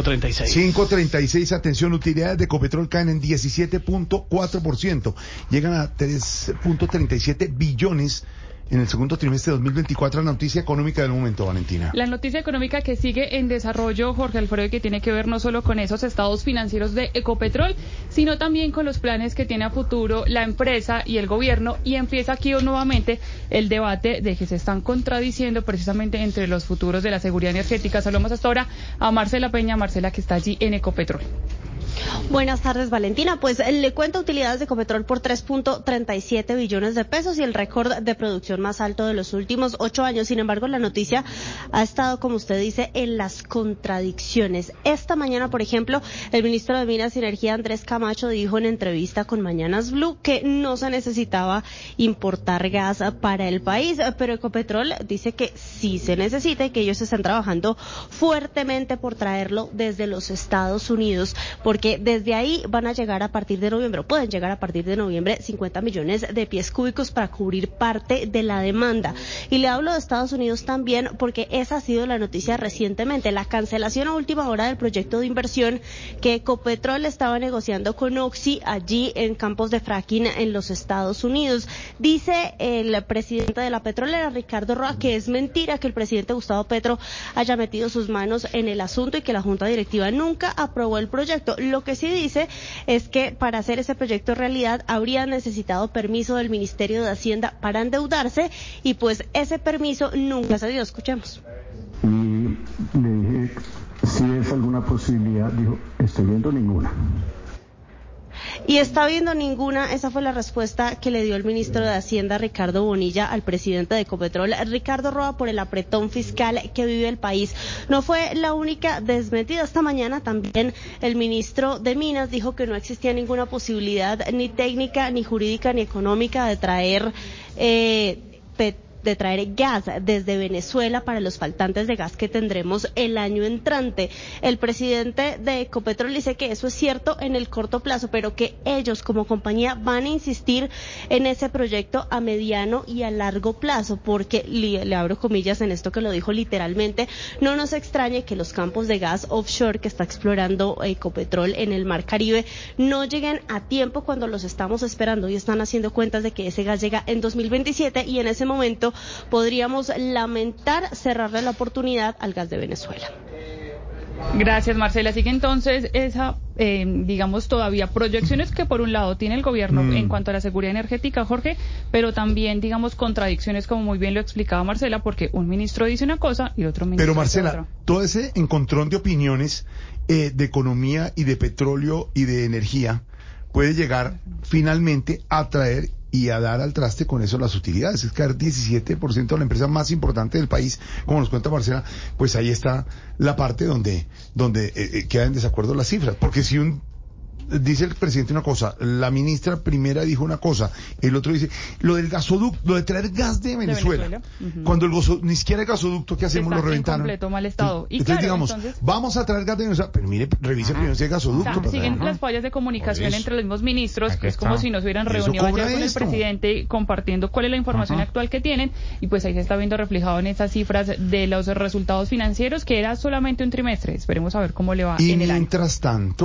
5.36. 5.36, atención, utilidades de Ecopetrol caen en 17.4%, llegan a 3.37 billones en el segundo trimestre de 2024. La noticia económica del momento, Valentina. La noticia económica que sigue en desarrollo, Jorge Alfredo, que tiene que ver no solo con esos estados financieros de Ecopetrol, sino también con los planes que tiene a futuro la empresa y el gobierno, y empieza aquí nuevamente el debate de que se están contradiciendo precisamente entre los futuros de la seguridad energética. Saludamos hasta ahora a Marcela Peña, Marcela, que está allí en Ecopetrol. Buenas tardes, Valentina. Pues le cuento utilidades de Ecopetrol por 3.37 billones de pesos y el récord de producción más alto de los últimos 8 años. Sin embargo, la noticia ha estado, como usted dice, en las contradicciones. Esta mañana, por ejemplo, el ministro de Minas y Energía, Andrés Camacho, dijo en entrevista con Mañanas Blue que no se necesitaba importar gas para el país, pero Ecopetrol dice que sí se necesita y que ellos están trabajando fuertemente por traerlo desde los Estados Unidos, porque desde ahí van a llegar a partir de noviembre, o pueden llegar a partir de noviembre, 50 millones de pies cúbicos para cubrir parte de la demanda. Y le hablo de Estados Unidos también porque esa ha sido la noticia recientemente, la cancelación a última hora del proyecto de inversión que Ecopetrol estaba negociando con Oxy allí en campos de fracking en los Estados Unidos. Dice el presidente de la petrolera, Ricardo Roa, que es mentira que el presidente Gustavo Petro haya metido sus manos en el asunto y que la junta directiva nunca aprobó el proyecto. Lo que sí dice es que para hacer ese proyecto realidad habría necesitado permiso del Ministerio de Hacienda para endeudarse y pues ese permiso nunca se dio. Escuchemos. Y le dije si es alguna posibilidad, dijo, estoy viendo ninguna. Y está viendo ninguna, esa fue la respuesta que le dio el ministro de Hacienda, Ricardo Bonilla, al presidente de Ecopetrol, Ricardo Roa, por el apretón fiscal que vive el país. No fue la única desmentida. Esta mañana también el ministro de Minas dijo que no existía ninguna posibilidad ni técnica, ni jurídica, ni económica de traer gas desde Venezuela para los faltantes de gas que tendremos el año entrante. El presidente de Ecopetrol dice que eso es cierto en el corto plazo, pero que ellos como compañía van a insistir en ese proyecto a mediano y a largo plazo, porque, le abro comillas en esto que lo dijo literalmente, no nos extrañe que los campos de gas offshore que está explorando Ecopetrol en el Mar Caribe no lleguen a tiempo cuando los estamos esperando, y están haciendo cuentas de que ese gas llega en 2027 y en ese momento podríamos lamentar cerrarle la oportunidad al gas de Venezuela. Gracias, Marcela. Así que entonces esa, digamos, todavía proyecciones que por un lado tiene el gobierno en cuanto a la seguridad energética, Jorge, pero también, digamos, contradicciones, como muy bien lo explicaba Marcela, porque un ministro dice una cosa y otro ministro dice otra. Pero Marcela, todo ese ese encontrón de opiniones de economía y de petróleo y de energía puede llegar finalmente a traer y a dar al traste con eso las utilidades. Es que el 17% de la empresa más importante del país, como nos cuenta Marcela, pues ahí está la parte donde quedan en desacuerdo las cifras. Porque si dice el presidente una cosa, la ministra primera dijo una cosa, el otro dice, lo del gasoducto, lo de traer gas de Venezuela. Cuando ni siquiera el gasoducto, ¿qué hacemos? Lo reventaron. En completo mal estado. Y entonces, claro, digamos, vamos a traer gas de Venezuela, pero mire, revise primero si hay gasoducto. Siguen las fallas de comunicación entre los mismos ministros, que es como si nos hubieran reunido ayer con el presidente compartiendo cuál es la información actual que tienen, y pues ahí se está viendo reflejado en esas cifras de los resultados financieros, que era solamente un trimestre. Esperemos a ver cómo le va en el año. Y mientras tanto,